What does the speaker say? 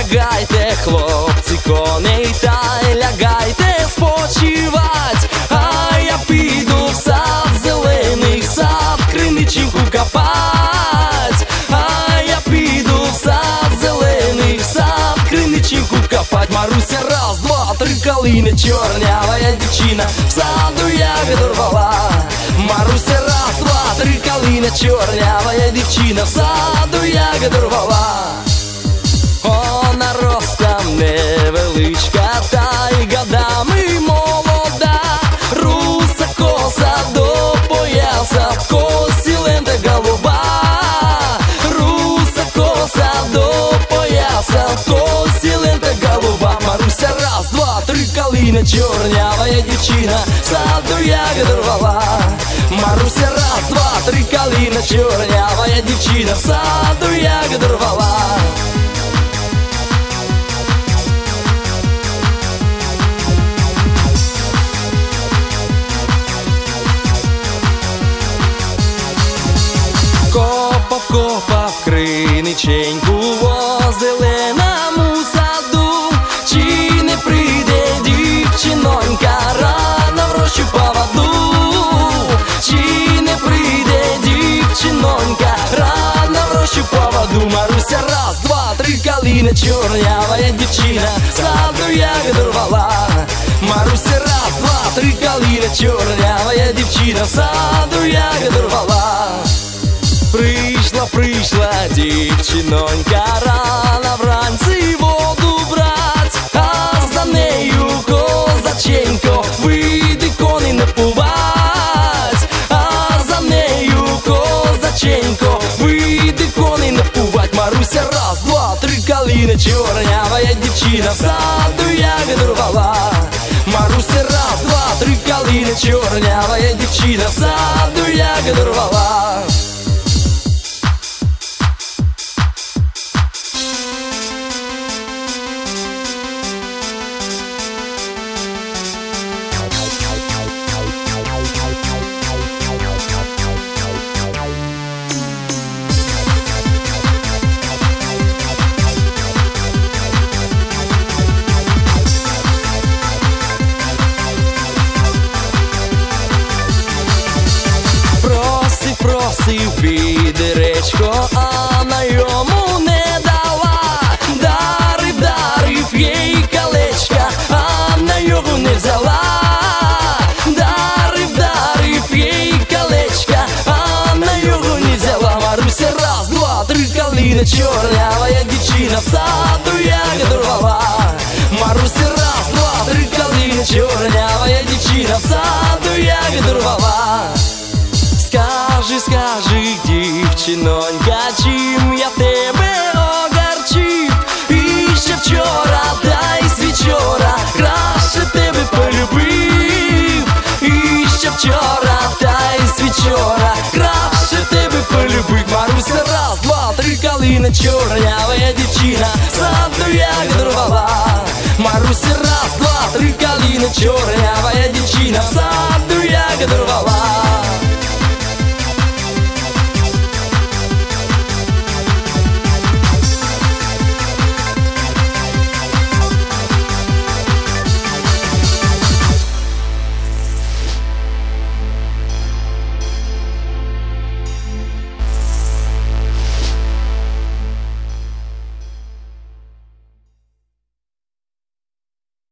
лягайте, хлопці, коней, та й лягайте спочивать. А я піду в сад зелений, сад криниченьку копать. А я піду в сад зелений, сад криниченьку копать. Маруся, раз, два, три, калина чорнявая дівчина в саду ягоду рвала. Маруся, раз, два, три, калина чорнявая дівчина в саду ягоду рвала. Вона ростом невеличка, та й годами молода. Руса коса до пояса, в косі лента голуба. Руса коса до пояса, в косі лента голуба. Маруся, раз, два, три, калина чорнявая дівчина в саду ягоду рвала. Маруся, раз, два, три, калина чорнявая дівчина в саду ягоду рвала. Копав криниченьку во зеленому саду. Чи не прийде дівчинонька рано в рощу поводу? Чи не прийде дівчинонька рано в рощу поводу? Маруся, раз, два, три, калина чорнявая дівчина в саду ягоду рвала. Маруся, раз, два, три, калина чорнявая дівчина в саду ягоду рвала. Прийшла дівчинонька рано вранці воду брать, а за нею козаченько вийди коней напувать. А за нею козаченько вийди коней напувать. Маруся, раз, два, три, калина чорнявая дівчина в саду ягоду рвала. Маруся, раз, два, три, калина чорнявая дівчина в саду ягоду рвала. Просив відеречко, а на йому не дала. Дарив їй колечка, а на його не взяла. Дарив їй колечка, а на його не взяла. Маруся, раз, два, три, калина чорнявая дівчина в саду ягоду рвала. Маруся, раз, два, три, калина чорнявая дівчина в саду ягоду рвала. Скажи, дівчинонька, чим я тебе огарчив? І ще вчора, та й свічора краще тебе полюбив. І ще вчора, та й свічора краще тебе полюбив. Маруся, раз, два, три, калина чорнявая дівчина в саду ягоду рвала. Маруся, раз, два, три, калина чорнявая